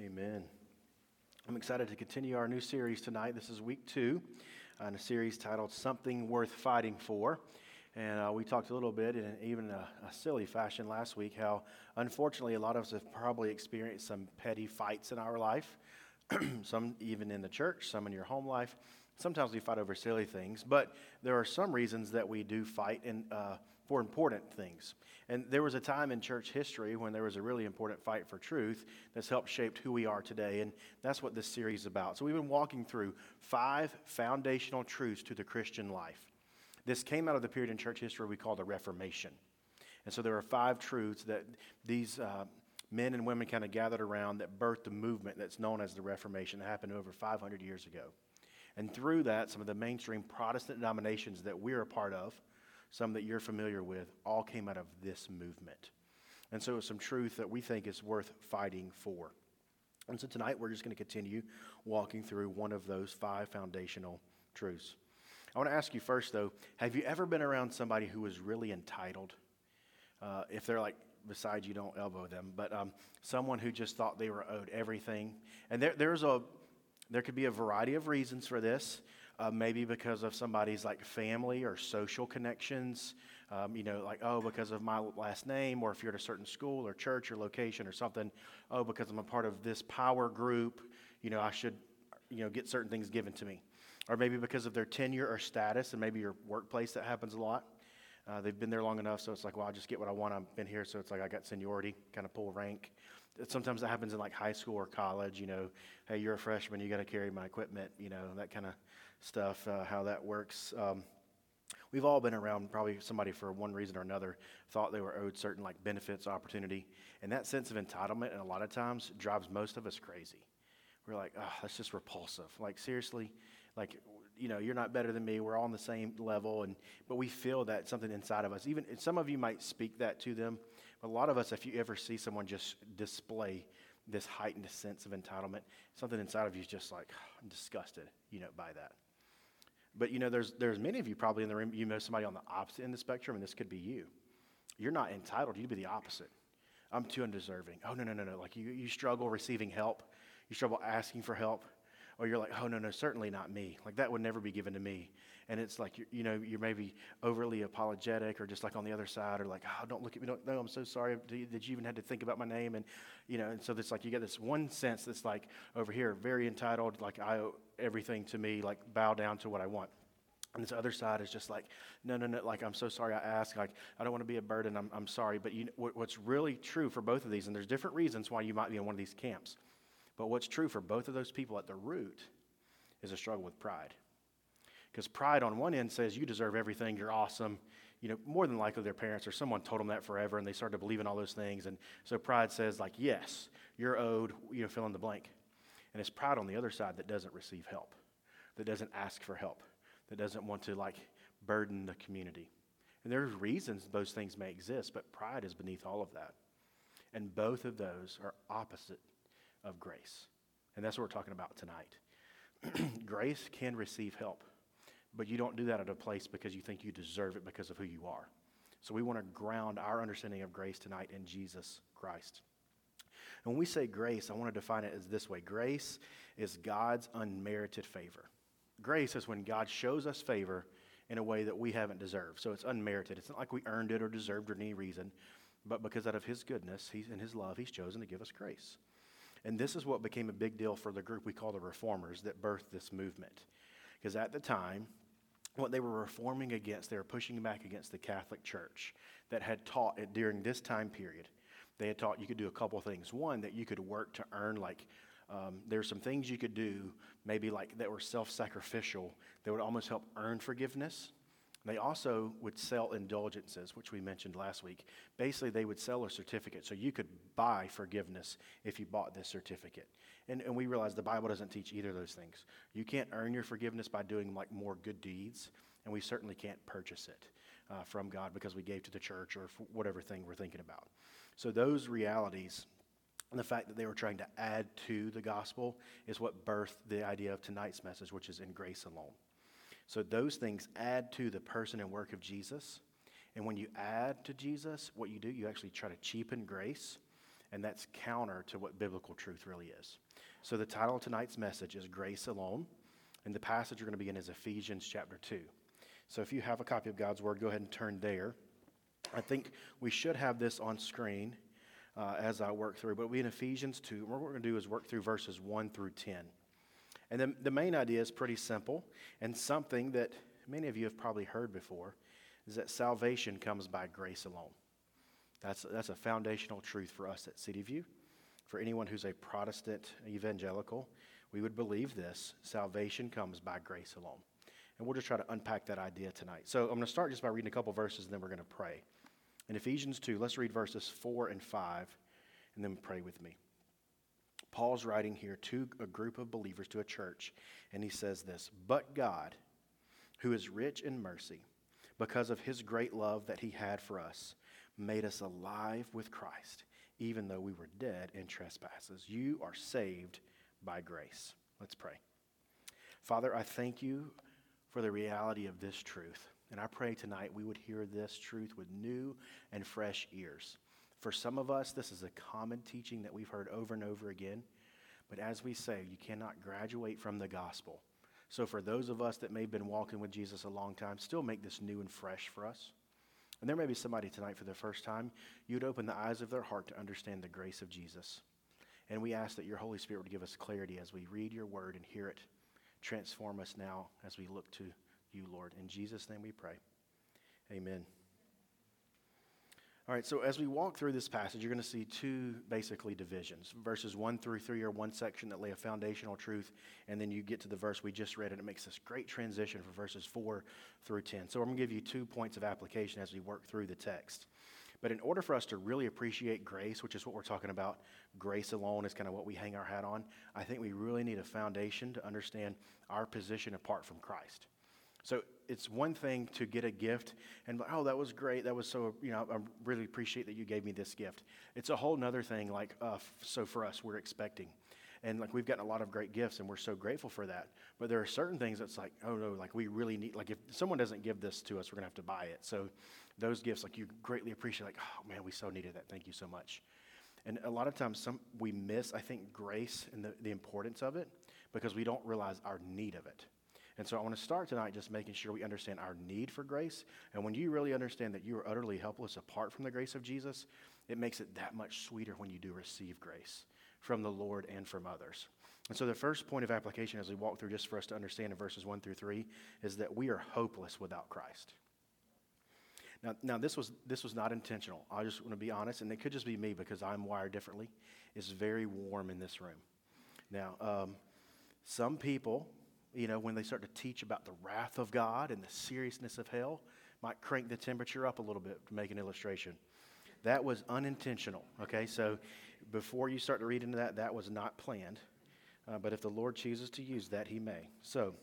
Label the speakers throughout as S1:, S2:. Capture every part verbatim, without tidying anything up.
S1: Amen. I'm excited to continue our new series tonight. This is week two on a series titled Something Worth Fighting For. And uh, we talked a little bit, in even a, a silly fashion last week, how unfortunately a lot of us have probably experienced some petty fights in our life, some even in the church, some in your home life. Sometimes we fight over silly things, but there are some reasons that we do fight in, uh, for important things. And there was a time in church history when there was a really important fight for truth that's helped shape who we are today, and that's what this series is about. So we've been walking through five foundational truths to the Christian life. This came out of the period in church history we call the Reformation. And so there are five truths that these uh, men and women kind of gathered around that birthed the movement that's known as the Reformation. It happened over five hundred years ago. And through that, some of the mainstream Protestant denominations that we're a part of, some that you're familiar with, all came out of this movement. And so it's some truth that we think is worth fighting for. And so tonight we're just going to continue walking through one of those five foundational truths. I want to ask you first, though, have you ever been around somebody who was really entitled? Uh, if they're like beside you, don't elbow them, but um, someone who just thought they were owed everything. And there, there's a There could be a variety of reasons for this, uh, maybe because of somebody's like family or social connections, um, you know, like, oh, because of my last name, or if you're at a certain school or church or location or something, oh, because I'm a part of this power group, you know, I should, you know, get certain things given to me. Or maybe because of their tenure or status, and maybe your workplace, that happens a lot. Uh, they've been there long enough, so it's like, well, I just get what I want. I've been here, so it's like I got seniority, kind of pull rank. Sometimes that happens in like high school or college, you know, hey, you're a freshman, you got to carry my equipment, you know, that kind of stuff, uh, how that works. Um, we've all been around probably somebody for one reason or another, thought they were owed certain like benefits, opportunity, and that sense of entitlement, and a lot of times drives most of us crazy. We're like, oh, that's just repulsive. Like, seriously, like, you know, you're not better than me. We're all on the same level, and but we feel that something inside of us. Even some of you might speak that to them. But a lot of us, if you ever see someone just display this heightened sense of entitlement, something inside of you is just like, oh, I'm disgusted, you know, by that. But, you know, there's there's many of you probably in the room, you know somebody on the opposite end of the spectrum, and this could be you. You're not entitled. You'd be the opposite. I'm too undeserving. Oh, no, no, no, no. Like, you, you struggle receiving help. You struggle asking for help. Or you're like, oh, no, no, certainly not me. Like, that would never be given to me. And it's like, you, you know, you're maybe overly apologetic, or just like on the other side, or like, oh, don't look at me. Don't, no, I'm so sorry that you even had to think about my name. And, you know, and so it's like you get this one sense that's like over here, very entitled, like I owe everything to me, like bow down to what I want. And this other side is just like, no, no, no, like, I'm so sorry I asked. Like, I don't want to be a burden. I'm, I'm sorry. But you know, what, what's really true for both of these, and there's different reasons why you might be in one of these camps, but what's true for both of those people at the root is a struggle with pride. Because pride on one end says you deserve everything, you're awesome. You know, more than likely their parents or someone told them that forever, and they started to believe in all those things. And so pride says, like, yes, you're owed, you know, fill in the blank. And it's pride on the other side that doesn't receive help, that doesn't ask for help, that doesn't want to, like, burden the community. And there's reasons those things may exist, but pride is beneath all of that. And both of those are opposite of grace. And that's what we're talking about tonight. Grace can receive help, but you don't do that at a place because you think you deserve it because of who you are. So we want to ground our understanding of grace tonight in Jesus Christ. And when we say grace, I want to define it as this way. Grace is God's unmerited favor. Grace is when God shows us favor in a way that we haven't deserved. So it's unmerited. It's not like we earned it or deserved it for any reason, but because out of his goodness, he's in his love, he's chosen to give us grace. And this is what became a big deal for the group we call the Reformers that birthed this movement. Because at the time, what they were reforming against, they were pushing back against the Catholic Church that had taught it during this time period. They had taught you could do a couple of things. One, that you could work to earn, like, um, there's some things you could do, maybe like that were self-sacrificial, that would almost help earn forgiveness. They also would sell indulgences, which we mentioned last week. Basically, they would sell a certificate, so you could buy forgiveness if you bought this certificate. And, and we realize the Bible doesn't teach either of those things. You can't earn your forgiveness by doing like more good deeds, and we certainly can't purchase it uh, from God because we gave to the church or for whatever thing we're thinking about. So those realities and the fact that they were trying to add to the gospel is what birthed the idea of tonight's message, which is in grace alone. So those things add to the person and work of Jesus. And when you add to Jesus, what you do, you actually try to cheapen grace. and that's counter to what biblical truth really is. So the title of tonight's message is Grace Alone, and the passage we're going to begin is Ephesians chapter two. So if you have a copy of God's Word, go ahead and turn there. I think we should have this on screen uh, as I work through, but we in Ephesians two, what we're going to do is work through verses one through ten. And the, the main idea is pretty simple, and something that many of you have probably heard before, is that salvation comes by grace alone. That's, that's a foundational truth for us at City View. For anyone who's a Protestant evangelical, we would believe this: salvation comes by grace alone. And we'll just try to unpack that idea tonight. So I'm going to start just by reading a couple verses, and then we're going to pray. In Ephesians two, let's read verses four and five, and then pray with me. Paul's writing here to a group of believers, to a church, and he says this: "But God, who is rich in mercy, because of his great love that he had for us, made us alive with Christ, even though we were dead in trespasses. You are saved by grace." Let's pray. Father, I thank you for the reality of this truth. And I pray tonight we would hear this truth with new and fresh ears. For some of us, this is a common teaching that we've heard over and over again. But as we say, you cannot graduate from the gospel. So for those of us that may have been walking with Jesus a long time, still make this new and fresh for us. And there may be somebody tonight for the first time, you'd open the eyes of their heart to understand the grace of Jesus. And we ask that your Holy Spirit would give us clarity as we read your word and hear it. Transform us now as we look to you, Lord. In Jesus' name we pray. Amen. All right, so as we walk through this passage, you're going to see two basically divisions. Verses one through three are one section that lay a foundational truth, and then you get to the verse we just read, and it makes this great transition for verses four through ten. So I'm going to give you two points of application as we work through the text. But in order for us to really appreciate grace, which is what we're talking about, grace alone is kind of what we hang our hat on, I think we really need a foundation to understand our position apart from Christ. So it's one thing to get a gift and, oh, that was great. That was so, you know, I really appreciate that you gave me this gift. It's a whole nother thing, like, uh, so for us, we're expecting. And, like, we've gotten a lot of great gifts, and we're so grateful for that. But there are certain things that's like, oh, no, like, we really need, like, if someone doesn't give this to us, we're going to have to buy it. So those gifts, like, you greatly appreciate, like, oh, man, we so needed that. Thank you so much. And a lot of times some we miss, I think, grace and the, the importance of it because we don't realize our need of it. And so I want to start tonight just making sure we understand our need for grace. And when you really understand that you are utterly helpless apart from the grace of Jesus, it makes it that much sweeter when you do receive grace from the Lord and from others. And so the first point of application as we walk through, just for us to understand in verses one through three, is that we are hopeless without Christ. Now, now this was this was not intentional. I just want to be honest, and it could just be me because I'm wired differently. It's very warm in this room. Now, um, some people, you know, when they start to teach about the wrath of God and the seriousness of hell, might crank the temperature up a little bit to make an illustration. That was unintentional, okay? So before you start to read into that, that was not planned. Uh, but if the Lord chooses to use that, he may. So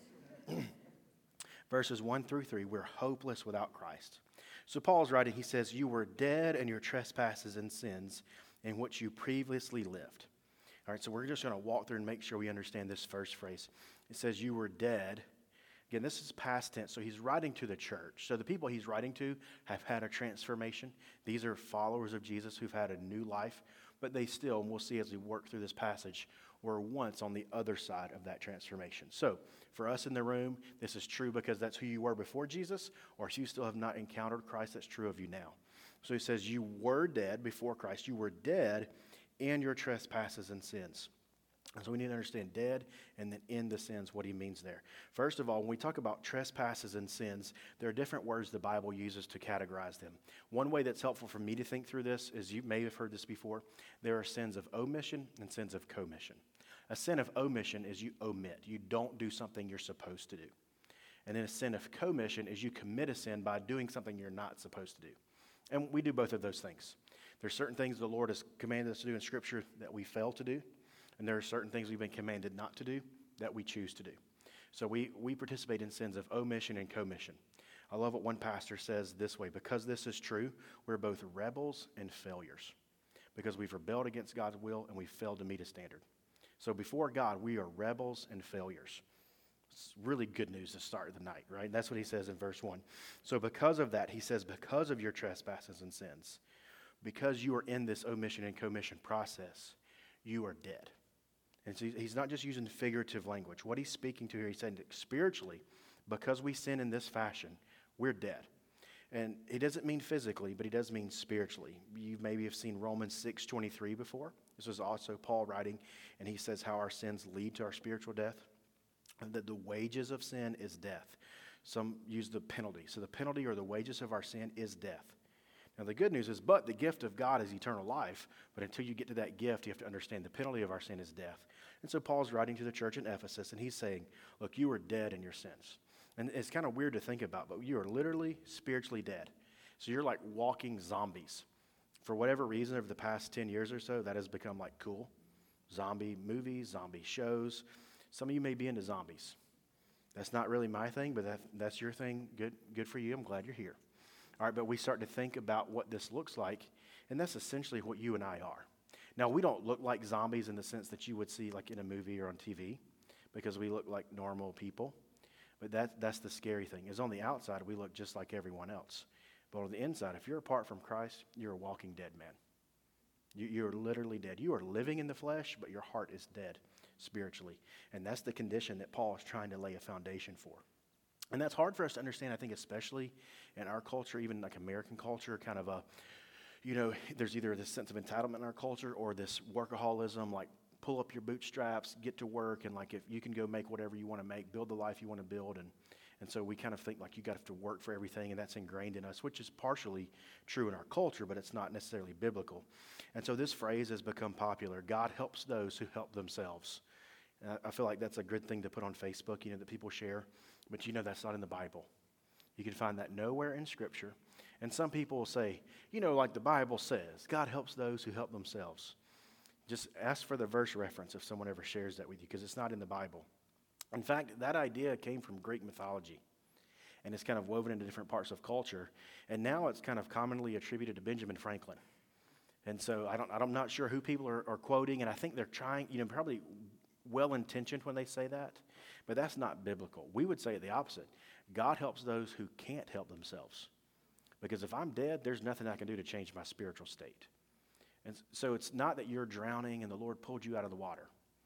S1: verses one through three, we're hopeless without Christ. So Paul's writing, he says, you were dead in your trespasses and sins in which you previously lived. All right, so we're just going to walk through and make sure we understand this first phrase. It says you were dead. Again, this is past tense, so he's writing to the church. So the people he's writing to have had a transformation. These are followers of Jesus who've had a new life, but they still, and we'll see as we work through this passage, were once on the other side of that transformation. So for us in the room, this is true because that's who you were before Jesus, or if you still have not encountered Christ, that's true of you now. So he says you were dead before Christ. You were dead in your trespasses and sins. And so we need to understand dead and then in the sins, what he means there. First of all, when we talk about trespasses and sins, there are different words the Bible uses to categorize them. One way that's helpful for me to think through this is, you may have heard this before, there are sins of omission and sins of commission. A sin of omission is you omit. You don't do something you're supposed to do. And then a sin of commission is you commit a sin by doing something you're not supposed to do. And we do both of those things. There's certain things the Lord has commanded us to do in Scripture that we fail to do. And there are certain things we've been commanded not to do that we choose to do. So we, we participate in sins of omission and commission. I love what one pastor says this way: because this is true, we're both rebels and failures. Because we've rebelled against God's will and we've failed to meet a standard. So before God, we are rebels and failures. It's really good news to start the night, right? That's what he says in verse one. So because of that, he says, because of your trespasses and sins. because you are in this omission and commission process, you are dead. And so he's not just using figurative language. What he's speaking to here, he's saying that spiritually, because we sin in this fashion, we're dead. And he doesn't mean physically, but he does mean spiritually. You maybe have seen Romans six twenty-three before. This was also Paul writing, and he says how our sins lead to our spiritual death, and that the wages of sin is death. Some use the penalty. So the penalty or the wages of our sin is death. Now the good news is, but the gift of God is eternal life. But until you get to that gift, you have to understand the penalty of our sin is death. And so Paul's writing to the church in Ephesus, and he's saying, look, you are dead in your sins. And it's kind of weird to think about, but you are literally spiritually dead. So you're like walking zombies. For whatever reason, over the past ten years or so, that has become like cool. Zombie movies, zombie shows. Some of you may be into zombies. That's not really my thing, but that, that's your thing. Good, good for you. I'm glad you're here. All right, but we start to think about what this looks like, and that's essentially what you and I are. Now, we don't look like zombies in the sense that you would see like in a movie or on T V, because we look like normal people. But that, that's the scary thing, is on the outside, we look just like everyone else. But on the inside, if you're apart from Christ, you're a walking dead man. You, you're literally dead. You are living in the flesh, but your heart is dead spiritually. And that's the condition that Paul is trying to lay a foundation for. And that's hard for us to understand, I think, especially in our culture, even like American culture, kind of a, you know, there's either this sense of entitlement in our culture or this workaholism, like pull up your bootstraps, get to work, and like if you can go make whatever you want to make, build the life you want to build. And, and so we kind of think like you got to work for everything, and that's ingrained in us, which is partially true in our culture, but it's not necessarily biblical. And so this phrase has become popular: God helps those who help themselves. And I, I feel like that's a good thing to put on Facebook, you know, that people share. But you know that's not in the Bible. You can find that nowhere in Scripture. And some people will say, you know, like the Bible says, God helps those who help themselves. Just ask for the verse reference if someone ever shares that with you, because it's not in the Bible. In fact, that idea came from Greek mythology, and it's kind of woven into different parts of culture. And now it's kind of commonly attributed to Benjamin Franklin. And so I don't, I'm not sure who people are, are quoting, and I think they're trying, you know, probably well-intentioned when they say that, but that's not biblical. We would say the opposite. God helps those who can't help themselves. Because if I'm dead, there's nothing I can do to change my spiritual state. And so it's not that you're drowning and the Lord pulled you out of the water.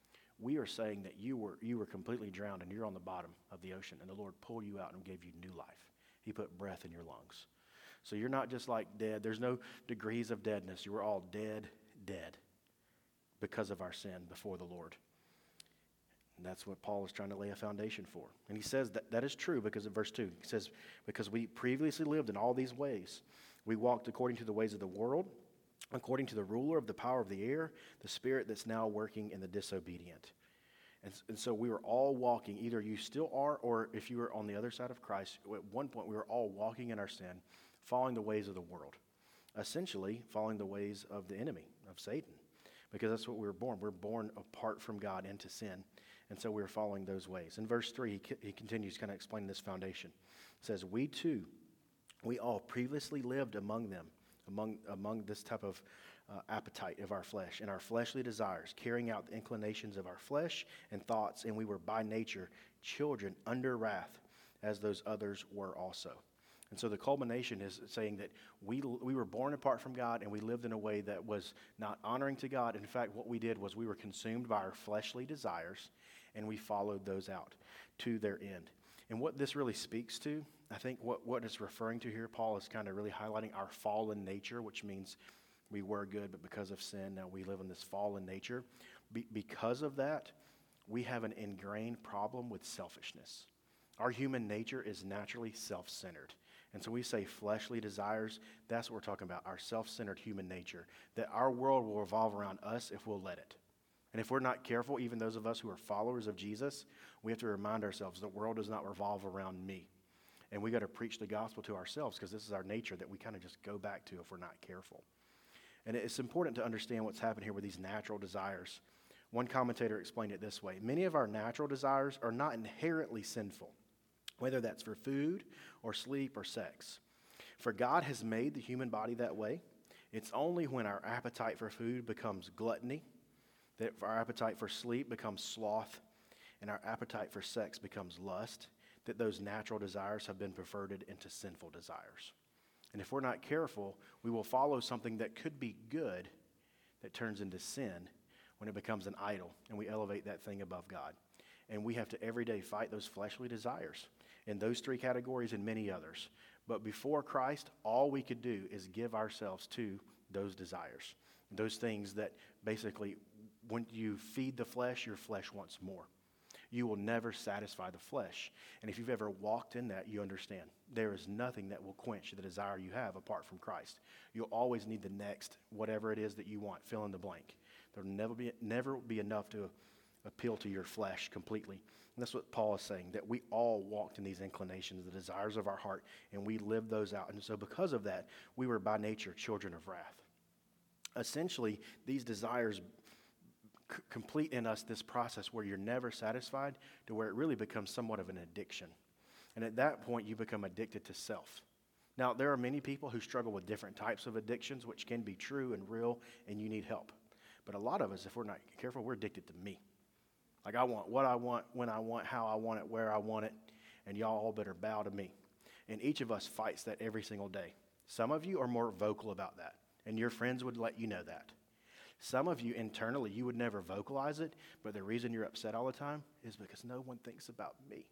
S1: We are saying that you were you were completely drowned and you're on the bottom of the ocean, and the Lord pulled you out and gave you new life. He put breath in your lungs. So you're not just like dead. There's no degrees of deadness. You were all dead, dead because of our sin before the Lord. And that's what Paul is trying to lay a foundation for. And he says that that is true because of verse two. He says, because we previously lived in all these ways. We walked according to the ways of the world, according to the ruler of the power of the air, the spirit that's now working in the disobedient. And, and so we were all walking, either you still are, or if you were on the other side of Christ, at one point we were all walking in our sin, following the ways of the world. Essentially, following the ways of the enemy, of Satan. Because that's what we were born. We're born apart from God into sin. And so we were following those ways. In verse three, he, he continues kind of explaining this foundation. It says, we too, we all previously lived among them, among among this type of uh, appetite of our flesh and our fleshly desires, carrying out the inclinations of our flesh and thoughts, and we were by nature children under wrath, as those others were also. And so the culmination is saying that we we were born apart from God, and we lived in a way that was not honoring to God. In fact, what we did was we were consumed by our fleshly desires, and we followed those out to their end. And what this really speaks to, I think what, what it's referring to here, Paul is kind of really highlighting our fallen nature, which means we were good, but because of sin, now we live in this fallen nature. Be, because of that, we have an ingrained problem with selfishness. Our human nature is naturally self-centered. And so we say fleshly desires, that's what we're talking about, our self-centered human nature, that our world will revolve around us if we'll let it. And if we're not careful, even those of us who are followers of Jesus, we have to remind ourselves the world does not revolve around me. And we got to preach the gospel to ourselves, because this is our nature that we kind of just go back to if we're not careful. And it's important to understand what's happened here with these natural desires. One commentator explained it this way: many of our natural desires are not inherently sinful, whether that's for food or sleep or sex. For God has made the human body that way. It's only when our appetite for food becomes gluttony, that our appetite for sleep becomes sloth, and our appetite for sex becomes lust, that those natural desires have been perverted into sinful desires. And if we're not careful, we will follow something that could be good that turns into sin when it becomes an idol and we elevate that thing above God. And we have to every day fight those fleshly desires in those three categories and many others. But before Christ, all we could do is give ourselves to those desires, those things that basically, when you feed the flesh, your flesh wants more. You will never satisfy the flesh. And if you've ever walked in that, you understand there is nothing that will quench the desire you have apart from Christ. You'll always need the next, whatever it is that you want, fill in the blank. There'll never be, never be enough to appeal to your flesh completely. And that's what Paul is saying, that we all walked in these inclinations, the desires of our heart, and we lived those out. And so because of that, we were by nature children of wrath. Essentially, these desires c- complete in us this process where you're never satisfied to where it really becomes somewhat of an addiction. And at that point, you become addicted to self. Now, there are many people who struggle with different types of addictions, which can be true and real, and you need help. But a lot of us, if we're not careful, we're addicted to me. Like, I want what I want, when I want, how I want it, where I want it, and y'all all better bow to me. And each of us fights that every single day. Some of you are more vocal about that, and your friends would let you know that. Some of you internally, you would never vocalize it, but the reason you're upset all the time is because no one thinks about me.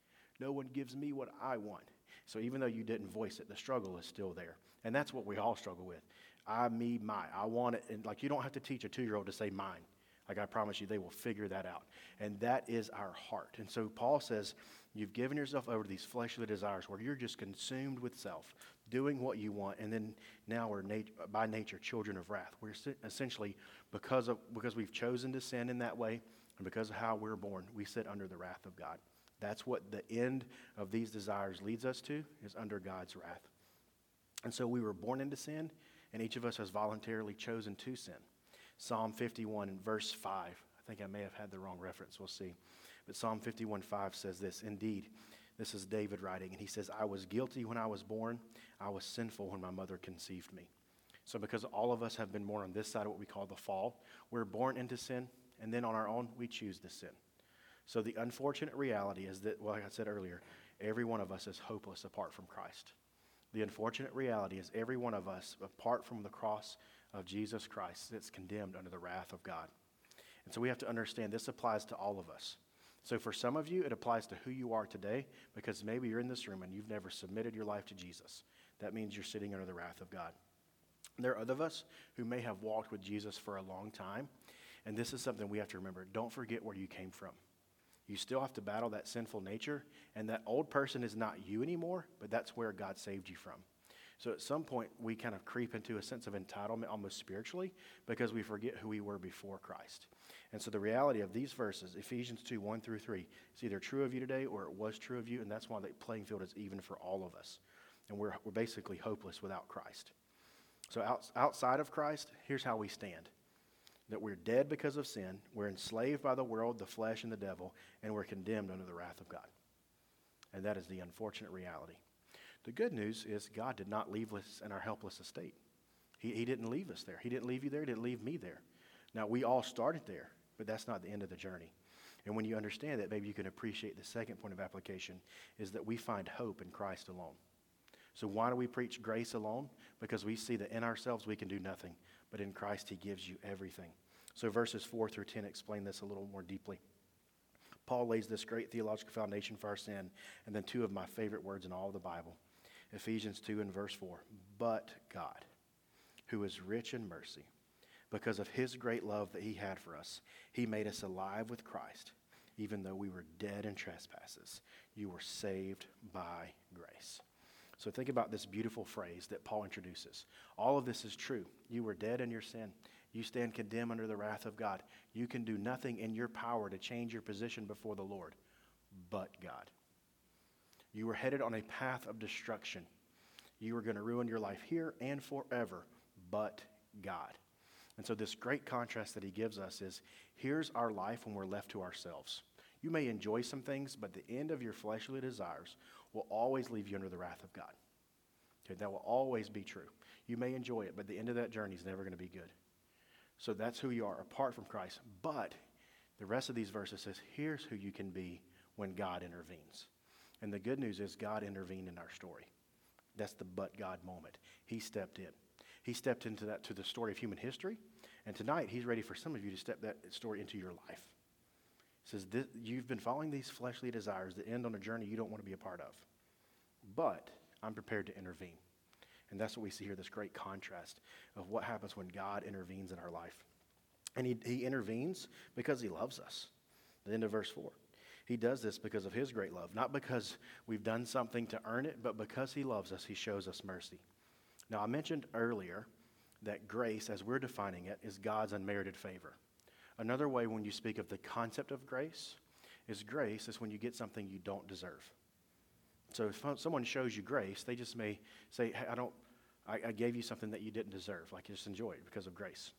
S1: No one gives me what I want. So even though you didn't voice it, the struggle is still there. And that's what we all struggle with. I, me, my. I want it. And like, you don't have to teach a two-year-old to say mine. Like, I promise you, they will figure that out. And that is our heart. And so Paul says, you've given yourself over to these fleshly desires where you're just consumed with self, doing what you want. And then now we're nat- by nature children of wrath. We're essentially, because of because we've chosen to sin in that way, and because of how we're born, we sit under the wrath of God. That's what the end of these desires leads us to, is under God's wrath. And so we were born into sin, and each of us has voluntarily chosen to sin. Psalm fifty-one and verse five. I think I may have had the wrong reference. We'll see. But Psalm fifty-one five says this, indeed, this is David writing, and he says, I was guilty when I was born. I was sinful when my mother conceived me. So because all of us have been born on this side of what we call the fall, we're born into sin, and then on our own, we choose to sin. So the unfortunate reality is that, well, like I said earlier, every one of us is hopeless apart from Christ. The unfortunate reality is every one of us, apart from the cross of Jesus Christ, is condemned under the wrath of God. And so we have to understand this applies to all of us. So for some of you, it applies to who you are today, because maybe you're in this room and you've never submitted your life to Jesus. That means you're sitting under the wrath of God. There are other of us who may have walked with Jesus for a long time, and this is something we have to remember. Don't forget where you came from. You still have to battle that sinful nature, and that old person is not you anymore, but that's where God saved you from. So at some point, we kind of creep into a sense of entitlement almost spiritually because we forget who we were before Christ. And so the reality of these verses, Ephesians two, one through three, it's either true of you today or it was true of you, and that's why the playing field is even for all of us. And we're, we're basically hopeless without Christ. So out, outside of Christ, here's how we stand. That we're dead because of sin, we're enslaved by the world, the flesh, and the devil, and we're condemned under the wrath of God. And that is the unfortunate reality. The good news is God did not leave us in our helpless estate. He, he didn't leave us there. He didn't leave you there. He didn't leave me there. Now, we all started there, but that's not the end of the journey. And when you understand that, maybe you can appreciate the second point of application is that we find hope in Christ alone. So why do we preach grace alone? Because we see that in ourselves we can do nothing, but in Christ he gives you everything. So verses four through ten explain this a little more deeply. Paul lays this great theological foundation for our sin, and then two of my favorite words in all of the Bible. Ephesians two and verse four, but God, who is rich in mercy, because of his great love that he had for us, he made us alive with Christ, even though we were dead in trespasses. You were saved by grace. So think about this beautiful phrase that Paul introduces. All of this is true. You were dead in your sin. You stand condemned under the wrath of God. You can do nothing in your power to change your position before the Lord, but God. You were headed on a path of destruction. You were going to ruin your life here and forever, but God. And so this great contrast that he gives us is, here's our life when we're left to ourselves. You may enjoy some things, but the end of your fleshly desires will always leave you under the wrath of God. Okay, that will always be true. You may enjoy it, but the end of that journey is never going to be good. So that's who you are apart from Christ. But the rest of these verses says, here's who you can be when God intervenes. And the good news is God intervened in our story. That's the but God moment. He stepped in. He stepped into that, to the story of human history. And tonight, he's ready for some of you to step that story into your life. He says, this, you've been following these fleshly desires that end on a journey you don't want to be a part of. But I'm prepared to intervene. And that's what we see here, this great contrast of what happens when God intervenes in our life. And he, he intervenes because he loves us. The end of verse four. He does this because of his great love, not because we've done something to earn it, but because he loves us, he shows us mercy. Now, I mentioned earlier that grace, as we're defining it, is God's unmerited favor. Another way when you speak of the concept of grace is grace is when you get something you don't deserve. So if someone shows you grace, they just may say, hey, I don't, I, I gave you something that you didn't deserve, like you just enjoy it because of grace.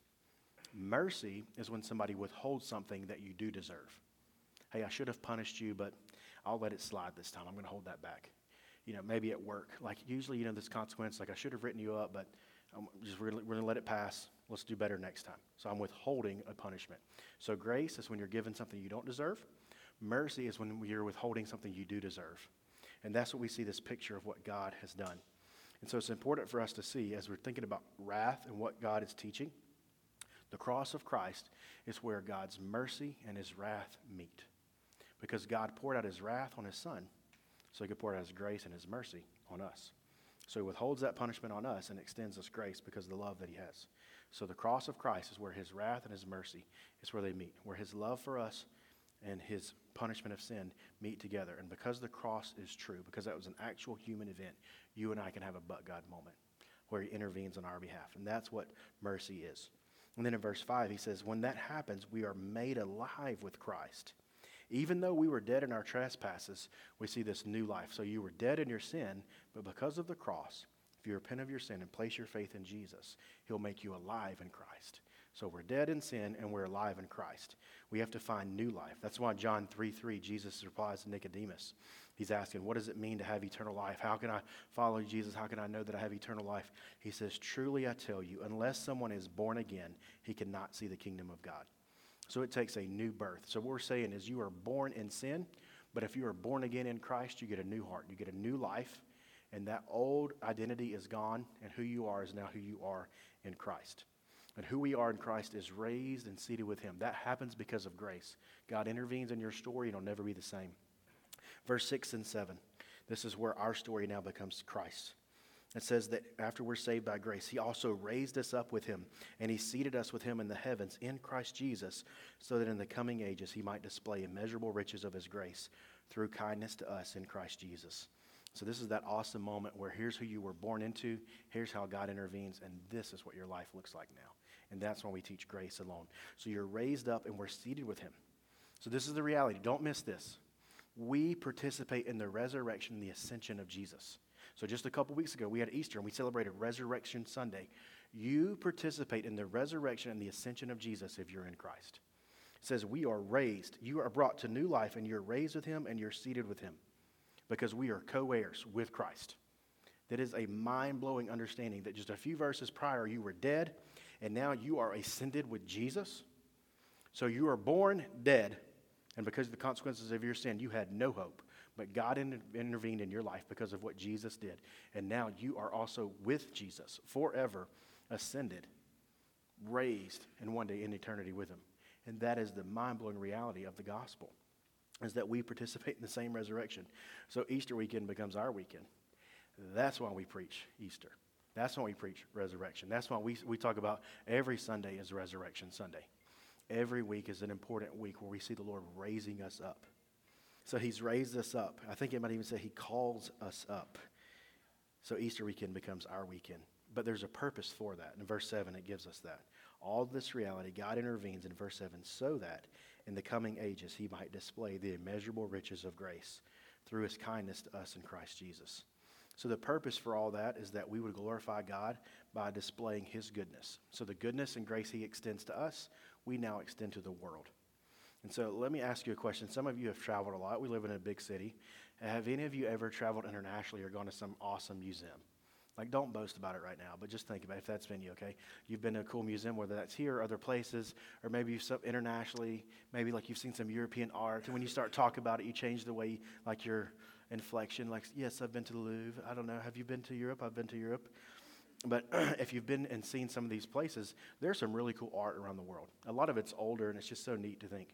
S1: Mercy is when somebody withholds something that you do deserve. Hey, I should have punished you, but I'll let it slide this time. I'm going to hold that back. You know, maybe at work. Like usually, you know, this consequence, like I should have written you up, but I'm just we're, we're going to let it pass. Let's do better next time. So I'm withholding a punishment. So grace is when you're given something you don't deserve. Mercy is when you're withholding something you do deserve. And that's what we see this picture of what God has done. And so it's important for us to see as we're thinking about wrath and what God is teaching. The cross of Christ is where God's mercy and his wrath meet. Because God poured out his wrath on his son so he could pour out his grace and his mercy on us. So he withholds that punishment on us and extends us grace because of the love that he has. So the cross of Christ is where his wrath and his mercy is where they meet, where his love for us and his punishment of sin meet together. And because the cross is true, because that was an actual human event, you and I can have a but God moment where he intervenes on our behalf. And that's what mercy is. And then in verse five, he says, when that happens, we are made alive with Christ. Even though we were dead in our trespasses, we see this new life. So you were dead in your sin, but because of the cross, if you repent of your sin and place your faith in Jesus, he'll make you alive in Christ. So we're dead in sin and we're alive in Christ. We have to find new life. That's why John three three, Jesus replies to Nicodemus. He's asking, what does it mean to have eternal life? How can I follow Jesus? How can I know that I have eternal life? He says, truly I tell you, unless someone is born again, he cannot see the kingdom of God. So it takes a new birth. So what we're saying is you are born in sin, but if you are born again in Christ, you get a new heart. You get a new life, and that old identity is gone, and who you are is now who you are in Christ. And who we are in Christ is raised and seated with him. That happens because of grace. God intervenes in your story, and it'll never be the same. Verse six and seven, this is where our story now becomes Christ. It says that after we're saved by grace, he also raised us up with him, and he seated us with him in the heavens in Christ Jesus, so that in the coming ages he might display immeasurable riches of his grace through kindness to us in Christ Jesus. So this is that awesome moment where here's who you were born into, here's how God intervenes, and this is what your life looks like now. And that's why we teach grace alone. So you're raised up and we're seated with him. So this is the reality. Don't miss this. We participate in the resurrection and the ascension of Jesus. So just a couple weeks ago, we had Easter and we celebrated Resurrection Sunday. You participate in the resurrection and the ascension of Jesus if you're in Christ. It says we are raised. You are brought to new life and you're raised with him and you're seated with him because we are co-heirs with Christ. That is a mind-blowing understanding that just a few verses prior you were dead and now you are ascended with Jesus. So you are born dead, and because of the consequences of your sin, you had no hope. But God inter- intervened in your life because of what Jesus did. And now you are also with Jesus, forever ascended, raised, and one day in eternity with him. And that is the mind-blowing reality of the gospel, is that we participate in the same resurrection. So Easter weekend becomes our weekend. That's why we preach Easter. That's why we preach resurrection. That's why we, we talk about every Sunday is Resurrection Sunday. Every week is an important week where we see the Lord raising us up. So he's raised us up. I think it might even say he calls us up. So Easter weekend becomes our weekend. But there's a purpose for that. In verse seven, it gives us that. All this reality, God intervenes in verse seven so that in the coming ages he might display the immeasurable riches of grace through his kindness to us in Christ Jesus. So the purpose for all that is that we would glorify God by displaying his goodness. So the goodness and grace he extends to us, we now extend to the world. And so let me ask you a question. Some of you have traveled a lot. We live in a big city. Have any of you ever traveled internationally or gone to some awesome museum? Like, don't boast about it right now, but just think about it if that's been you, okay? You've been to a cool museum, whether that's here or other places, or maybe you've some internationally, maybe like you've seen some European art, and when you start talking about it, you change the way, like, your inflection. Like, yes, I've been to the Louvre. I don't know. Have you been to Europe? I've been to Europe. But if you've been and seen some of these places, there's some really cool art around the world. A lot of it's older, and it's just so neat to think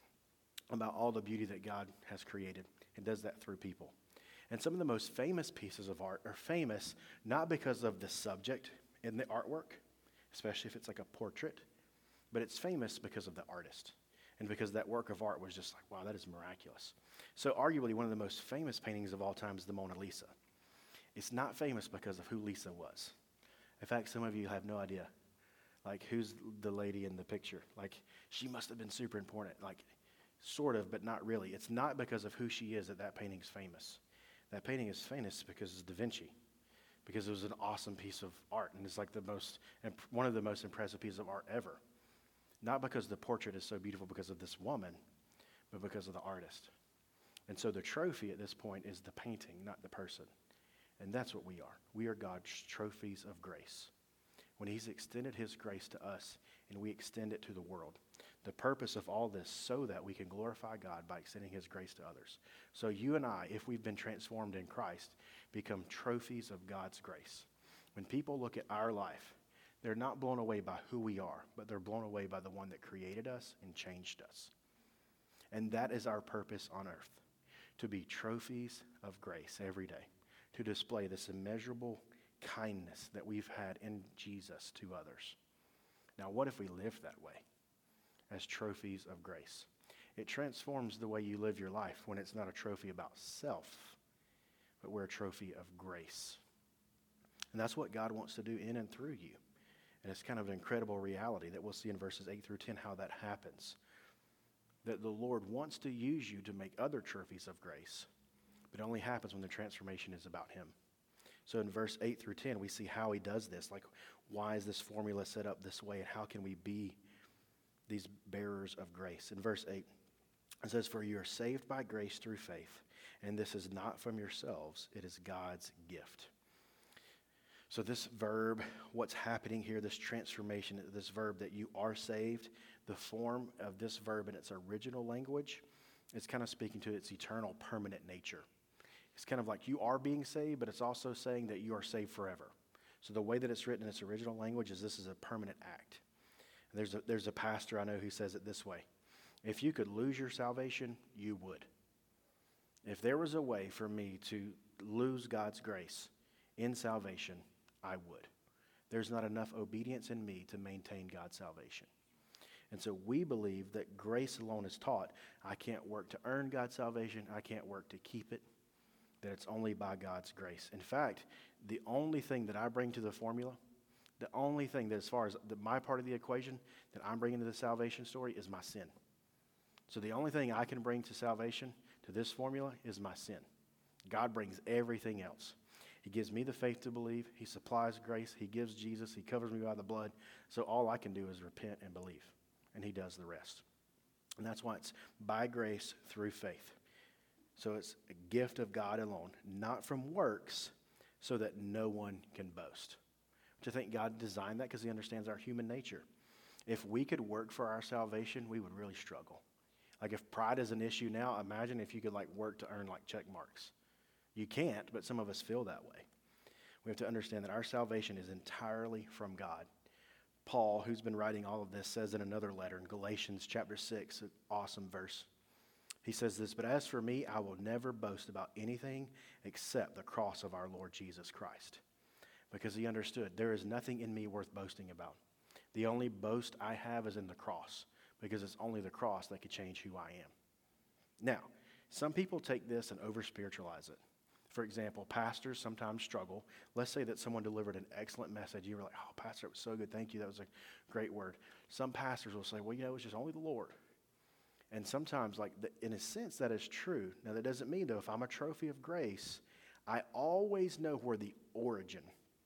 S1: about all the beauty that God has created and does that through people. And some of the most famous pieces of art are famous not because of the subject in the artwork, especially if it's like a portrait, but it's famous because of the artist and because that work of art was just like, wow, that is miraculous. So arguably one of the most famous paintings of all time is the Mona Lisa. It's not famous because of who Lisa was. In fact, some of you have no idea, like, who's the lady in the picture. Like, she must have been super important, like, sort of, but not really. It's not because of who she is that that painting's famous. That painting is famous because it's Da Vinci, because it was an awesome piece of art, and it's like the most, one of the most impressive pieces of art ever. Not because the portrait is so beautiful because of this woman, but because of the artist. And so the trophy at this point is the painting, not the person. And that's what we are. We are God's trophies of grace. When he's extended his grace to us, and we extend it to the world. The purpose of all this so that we can glorify God by extending his grace to others. So you and I, if we've been transformed in Christ, become trophies of God's grace. When people look at our life, they're not blown away by who we are, but they're blown away by the one that created us and changed us. And that is our purpose on earth, to be trophies of grace every day, to display this immeasurable kindness that we've had in Jesus to others. Now, what if we lived that way as trophies of grace? It transforms the way you live your life when it's not a trophy about self, but we're a trophy of grace. And that's what God wants to do in and through you. And it's kind of an incredible reality that we'll see in verses eight through ten how that happens. That the Lord wants to use you to make other trophies of grace, but it only happens when the transformation is about him. So in verse eight through ten, we see how he does this. Like, why is this formula set up this way, and how can we be these bearers of grace? In verse eight, it says, "For you are saved by grace through faith, and this is not from yourselves, it is God's gift." So this verb, what's happening here, this transformation, this verb that you are saved, the form of this verb in its original language is kind of speaking to its eternal, permanent nature. It's kind of like you are being saved, but it's also saying that you are saved forever. So the way that it's written in its original language is this is a permanent act. There's a, there's a pastor I know who says it this way: if you could lose your salvation, you would. If there was a way for me to lose God's grace in salvation, I would. There's not enough obedience in me to maintain God's salvation. And so we believe that grace alone is taught. I can't work to earn God's salvation. I can't work to keep it. That it's only by God's grace. In fact, the only thing that I bring to the formula, the only thing that as far as the, my part of the equation that I'm bringing to the salvation story is my sin. So the only thing I can bring to salvation, to this formula, is my sin. God brings everything else. He gives me the faith to believe. He supplies grace. He gives Jesus. He covers me by the blood. So all I can do is repent and believe. And he does the rest. And that's why it's by grace through faith. So it's a gift of God alone, not from works, so that no one can boast. Which I think God designed that because he understands our human nature. If we could work for our salvation, we would really struggle. Like if pride is an issue now, imagine if you could like work to earn like check marks. You can't, but some of us feel that way. We have to understand that our salvation is entirely from God. Paul, who's been writing all of this, says in another letter in Galatians chapter six, an awesome verse. He says this, "But as for me, I will never boast about anything except the cross of our Lord Jesus Christ." Because he understood there is nothing in me worth boasting about. The only boast I have is in the cross, because it's only the cross that could change who I am. Now, some people take this and over-spiritualize it. For example, pastors sometimes struggle. Let's say that someone delivered an excellent message. You were like, "Oh, pastor, it was so good. Thank you. That was a great word." Some pastors will say, "Well, you know, it's just only the Lord." And sometimes, like, the, in a sense, that is true. Now, that doesn't mean, though, if I'm a trophy of grace, I always know where the origin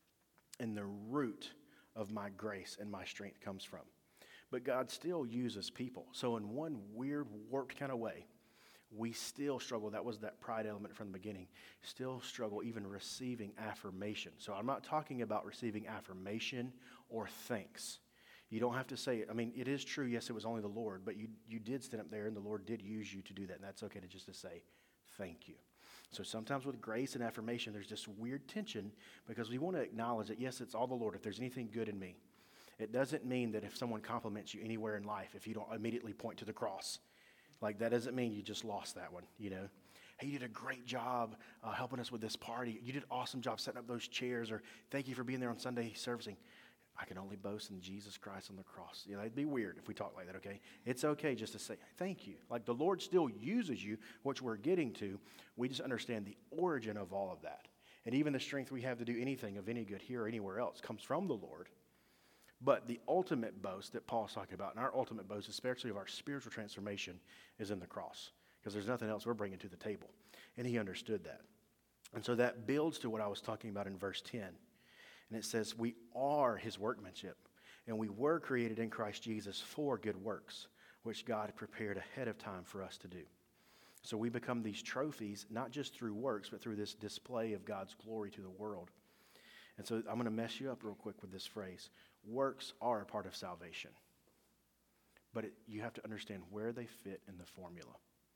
S1: and the root of my grace and my strength comes from. But God still uses people. So in one weird, warped kind of way, we still struggle. That was that pride element from the beginning. Still struggle even receiving affirmation. So I'm not talking about receiving affirmation or thanks. You don't have to say it. I mean, it is true, yes, it was only the Lord, but you, you did stand up there and the Lord did use you to do that, and that's okay to just to say thank you. So sometimes with grace and affirmation, there's this weird tension because we want to acknowledge that, yes, it's all the Lord. If there's anything good in me, it doesn't mean that if someone compliments you anywhere in life, if you don't immediately point to the cross, like that doesn't mean you just lost that one, you know. Hey, you did a great job uh, helping us with this party. You did an awesome job setting up those chairs, or thank you for being there on Sunday servicing. I can only boast in Jesus Christ on the cross. You know, it'd be weird if we talk like that, okay? It's okay just to say, thank you. Like the Lord still uses you, which we're getting to. We just understand the origin of all of that. And even the strength we have to do anything of any good here or anywhere else comes from the Lord. But the ultimate boast that Paul's talking about, and our ultimate boast, especially of our spiritual transformation, is in the cross. Because there's nothing else we're bringing to the table. And he understood that. And so that builds to what I was talking about in verse ten. And it says, we are his workmanship, and we were created in Christ Jesus for good works, which God prepared ahead of time for us to do. So we become these trophies, not just through works, but through this display of God's glory to the world. And so I'm going to mess you up real quick with this phrase. Works are a part of salvation. But it, you have to understand where they fit in the formula.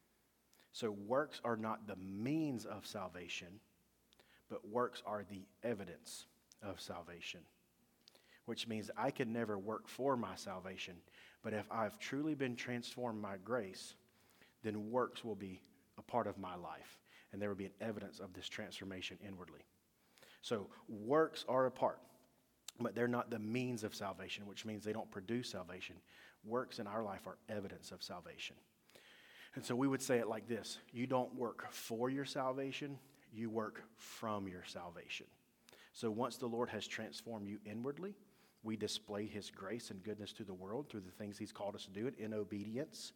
S1: So works are not the means of salvation, but works are the evidence of salvation, which means I can never work for my salvation, but if I've truly been transformed by grace, then works will be a part of my life, and there will be an evidence of this transformation inwardly. So works are a part, but they're not the means of salvation, which means they don't produce salvation. Works in our life are evidence of salvation. And so we would say it like this: you don't work for your salvation, you work from your salvation. So once the Lord has transformed you inwardly, we display his grace and goodness to the world through the things he's called us to do it in obedience.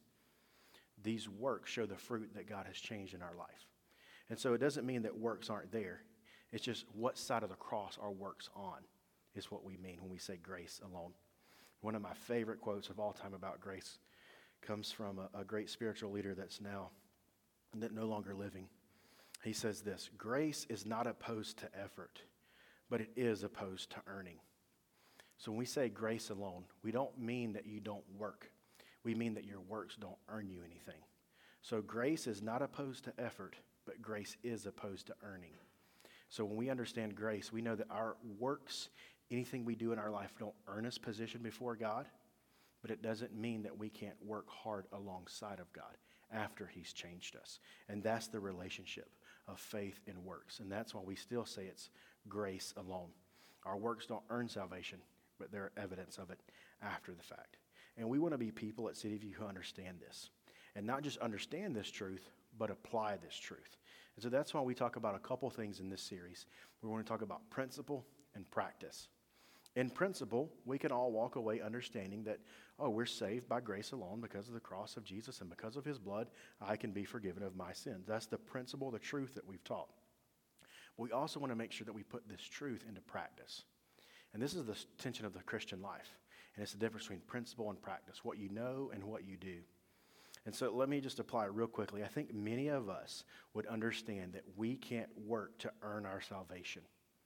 S1: These works show the fruit that God has changed in our life. And so it doesn't mean that works aren't there. It's just what side of the cross are works on is what we mean when we say grace alone. One of my favorite quotes of all time about grace comes from a, a great spiritual leader that's now that no longer living. He says this: grace is not opposed to effort, but it is opposed to earning. So when we say grace alone, we don't mean that you don't work. We mean that your works don't earn you anything. So grace is not opposed to effort, but grace is opposed to earning. So when we understand grace, we know that our works, anything we do in our life, don't earn us position before God, but it doesn't mean that we can't work hard alongside of God after he's changed us. And that's the relationship of faith and works. And that's why we still say it's grace alone. Our works don't earn salvation, but they're evidence of it after the fact. And we want to be people at City View who understand this. And not just understand this truth, but apply this truth. And so that's why we talk about a couple things in this series. We want to talk about principle and practice. In principle, we can all walk away understanding that, oh, we're saved by grace alone because of the cross of Jesus, and because of his blood, I can be forgiven of my sins. That's the principle, the truth that we've taught. But we also want to make sure that we put this truth into practice. And this is the tension of the Christian life. And it's the difference between principle and practice, what you know and what you do. And so let me just apply it real quickly. I think many of us would understand that we can't work to earn our salvation.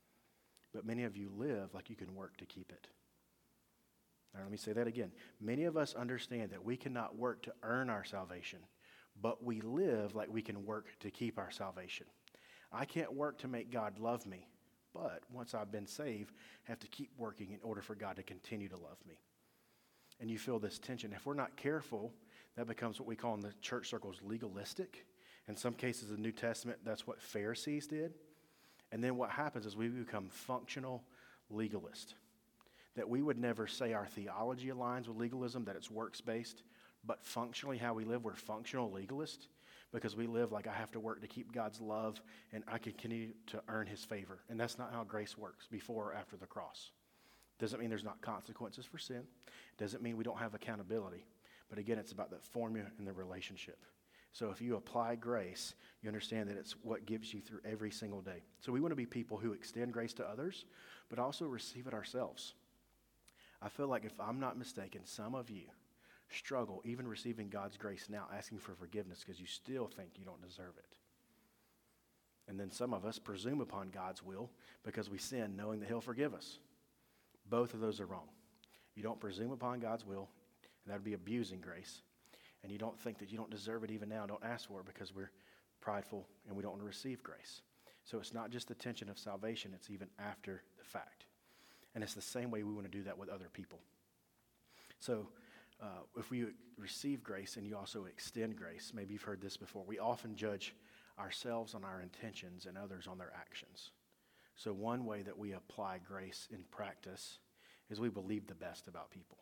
S1: But many of you live like you can work to keep it. All right, let me say that again. Many of us understand that we cannot work to earn our salvation, but we live like we can work to keep our salvation. I can't work to make God love me, but once I've been saved, I have to keep working in order for God to continue to love me. And you feel this tension. If we're not careful, that becomes what we call in the church circles legalistic. In some cases, in the New Testament, that's what Pharisees did. And then what happens is we become functional legalists. That we would never say our theology aligns with legalism, that it's works-based, but functionally how we live, we're functional legalists because we live like I have to work to keep God's love and I can continue to earn his favor. And that's not how grace works before or after the cross. Doesn't mean there's not consequences for sin. Doesn't mean we don't have accountability. But again, it's about the formula and the relationship. So if you apply grace, you understand that it's what gives you through every single day. So we want to be people who extend grace to others, but also receive it ourselves. I feel like if I'm not mistaken, some of you struggle even receiving God's grace now, asking for forgiveness because you still think you don't deserve it. And then some of us presume upon God's will because we sin knowing that he'll forgive us. Both of those are wrong. You don't presume upon God's will, and that would be abusing grace. And you don't think that you don't deserve it even now. Don't ask for it because we're prideful, and we don't want to receive grace. So it's not just the tension of salvation, it's even after the fact. And it's the same way we want to do that with other people. So uh, if we receive grace and you also extend grace, maybe you've heard this before, we often judge ourselves on our intentions and others on their actions. So one way that we apply grace in practice is we believe the best about people.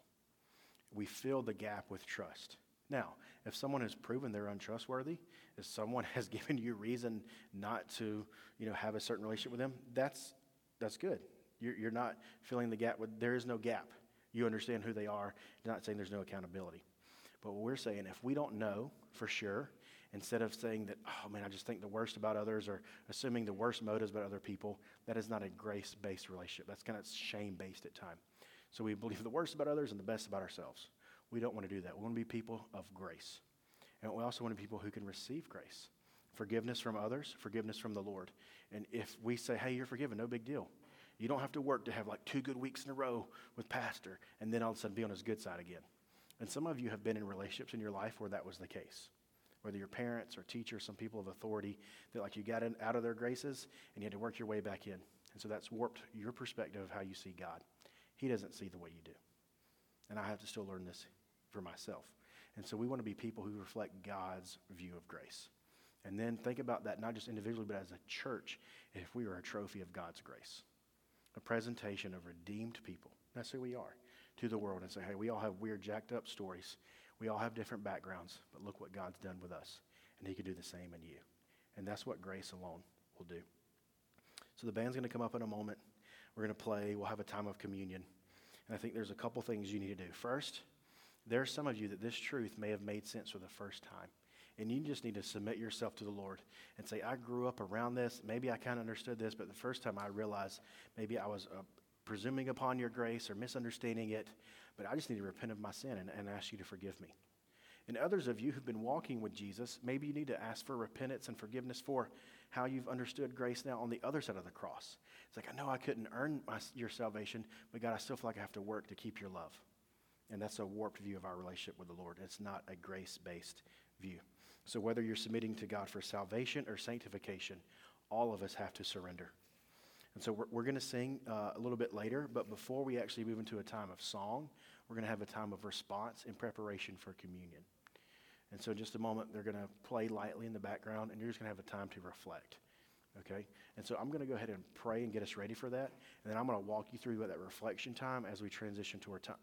S1: We fill the gap with trust. Now, if someone has proven they're untrustworthy, if someone has given you reason not to, you know, have a certain relationship with them, that's that's good. You're, you're not filling the gap with, there is no gap. You understand who they are. You're not saying there's no accountability. But what we're saying, if we don't know for sure, instead of saying that, oh man, I just think the worst about others or assuming the worst motives about other people, that is not a grace-based relationship. That's kind of shame-based at times. So we believe the worst about others and the best about ourselves. We don't want to do that. We want to be people of grace. And we also want to be people who can receive grace. Forgiveness from others, forgiveness from the Lord. And if we say, hey, you're forgiven, no big deal. You don't have to work to have like two good weeks in a row with pastor and then all of a sudden be on his good side again. And some of you have been in relationships in your life where that was the case. Whether your parents or teachers, some people of authority, that like you got in, out of their graces and you had to work your way back in. And so that's warped your perspective of how you see God. He doesn't see the way you do. And I have to still learn this for myself. And so we want to be people who reflect God's view of grace. And then think about that not just individually, but as a church, if we are a trophy of God's grace. A presentation of redeemed people. That's who we are to the world and say, hey, we all have weird, jacked up stories. We all have different backgrounds, but look what God's done with us. And he could do the same in you. And that's what grace alone will do. So the band's going to come up in a moment. We're going to play. We'll have a time of communion. And I think there's a couple things you need to do. First, there's some of you that this truth may have made sense for the first time. And you just need to submit yourself to the Lord and say, I grew up around this. Maybe I kind of understood this, but the first time I realized maybe I was uh, presuming upon your grace or misunderstanding it, but I just need to repent of my sin and, and ask you to forgive me. And others of you who've been walking with Jesus, maybe you need to ask for repentance and forgiveness for how you've understood grace now on the other side of the cross. It's like, I know I couldn't earn my, your salvation, but God, I still feel like I have to work to keep your love. And that's a warped view of our relationship with the Lord. It's not a grace-based view. So whether you're submitting to God for salvation or sanctification, all of us have to surrender. And so we're, we're going to sing uh, a little bit later, but before we actually move into a time of song, we're going to have a time of response in preparation for communion. And so in just a moment, they're going to play lightly in the background, and you're just going to have a time to reflect. Okay? And so I'm going to go ahead and pray and get us ready for that, and then I'm going to walk you through that reflection time as we transition to our time,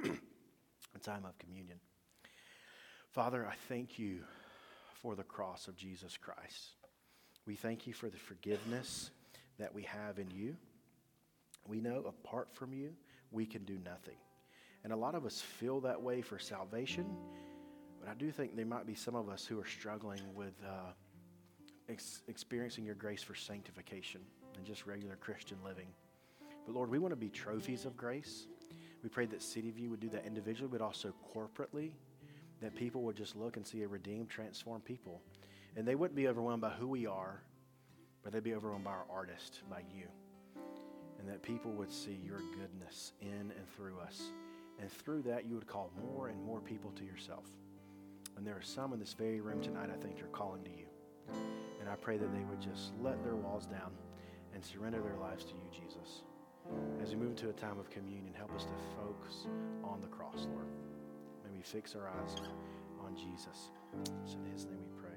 S1: a time of communion. Father, I thank you for the cross of Jesus Christ. We thank you for the forgiveness that we have in you. We know apart from you, we can do nothing. And a lot of us feel that way for salvation, but I do think there might be some of us who are struggling with uh, ex- experiencing your grace for sanctification and just regular Christian living. But Lord, we want to be trophies of grace. We pray that City View would do that individually, but also corporately, that people would just look and see a redeemed, transformed people. And they wouldn't be overwhelmed by who we are, but they'd be overwhelmed by our artist, by you. And that people would see your goodness in and through us. And through that, you would call more and more people to yourself. And there are some in this very room tonight, I think, you're calling to you. And I pray that they would just let their walls down and surrender their lives to you, Jesus. As we move into a time of communion, help us to focus on the cross, Lord. May we fix our eyes on Jesus. It's in his name we pray.